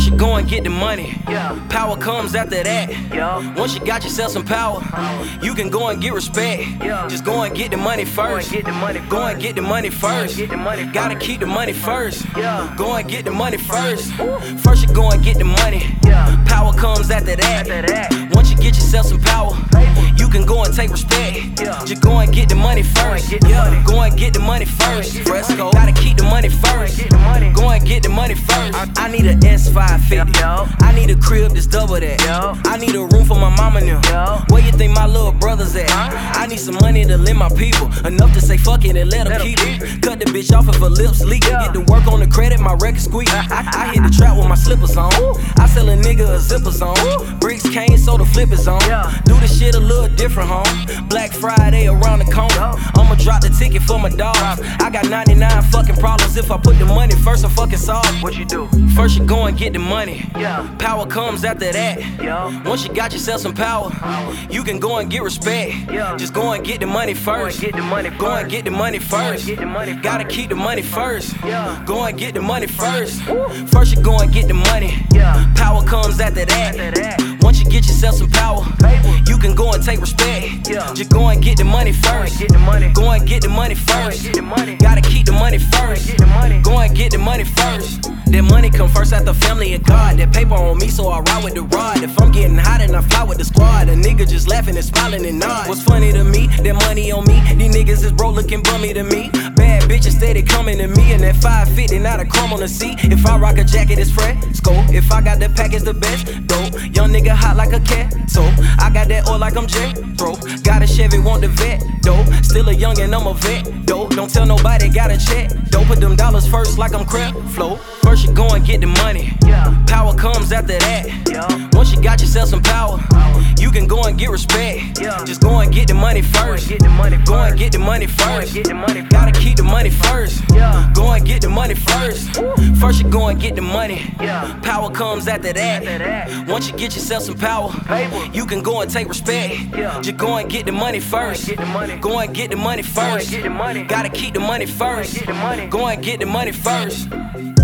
First you go and get the money. Yeah. Power comes after that. Yeah. Once you got yourself some power, you can go and get respect. Yeah. Just go and get the money first. Go and get the money Go first. and get the money first. Get the money Gotta first. keep the money first. Yeah. Go and get the money first. First you go and get the money. Yeah. Power comes after that. After that. Once you get yourself some power, you can go and take respect. Yeah. Just go and get the money first. get the money. Go and get the money first. get the Fresco. money. Gotta keep the money first. get the money. Go and get the money first. I need a S550. Yo. I need a crib that's double that. Yo. I need a room for my mama now. Yo. Where you think my little brother's at? I need some money to lend my people. Enough to say fuck it and let them keep it. Cut the bitch off if her lips leak. Yeah. Get to work on the credit, my record squeak. I hit the trap with my slippers on. I sell a nigga a zippers on. Bricks came, so the flip is on. Yeah. Do the shit a little different, home. Black Friday around the corner. I'ma drop the ticket for my dogs. I got 99 fucking problems. If I put the money first, I fucking solve. What you do? First you go and get the money. Yeah. Power comes after that. Yeah. Once you got yourself some power, you can go and get respect. Yeah. Just go and get the money first. Get the money Go and first. get the money first. get the money Gotta first. keep the money first. Yeah. Go and get the money first. First you go and get the money. Yeah. Power comes after that. After that. Once you get yourself some power, Paper. you can go and take respect. Yeah. Just go and get the money first. get the money. Go and get the money first. get the money. Gotta keep the money first. get the money. Go and get the money first. That money come first after family and God. That paper on me, so I ride with the rod. If I'm getting hot and I fly with the squad, a nigga just laughing and smiling and nod. What's funny to me, that money on me. These niggas is broke looking bummy to me. Bad bitches steady coming to me, and that 550 not a crumb on the seat. If I rock a jacket, it's Fresco. If I got the package, the best. Dope, young nigga hot like a cat. So I got that oil like I'm Jethro. Got a Chevy, want the vet. Dope, still a young and I'm a vet. Dope, don't tell nobody, got a check. Dope, put them dollars first like I'm crap. Flow. First you go and get the money. Yeah. Power comes after that. Yeah. Once you got yourself some power, you can go and get respect. Yeah. Just go and get the money first. get the money Go and first. get the money first. get the money Gotta keep the money first. Yeah. Go and get the money first. First you go and get the money. Yeah. Power comes after that. After that. Once you get yourself some power, Paper. you can go and take respect. Yeah. Just go and get the money first. get the money. Go and get the money first. get the money. Gotta keep the money first. get the money. Go and get the money first.